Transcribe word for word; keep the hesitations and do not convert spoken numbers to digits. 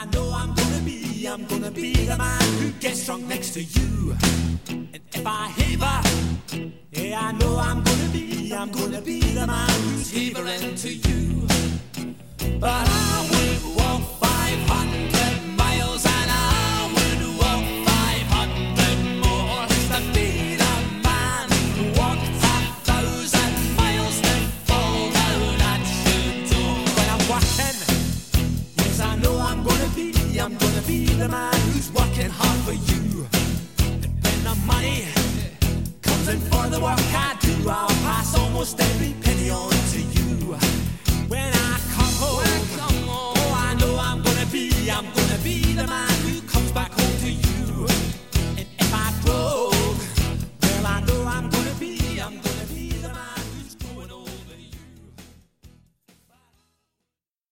I know I'm gonna be, I'm gonna be the man who gets drunk next to you. And if I heaver, yeah, I know I'm gonna be, I'm gonna be the man who's heavering to you. But I would walk five hundred miles and I would walk five hundred more just to be the man who walked a thousand miles to fall down at your door. When I'm working, yes, I know I'm gonna be, I'm gonna be the man who's working hard for you. And when the money comes in for the work I do, I'll pass almost every penny on to you. When I come home,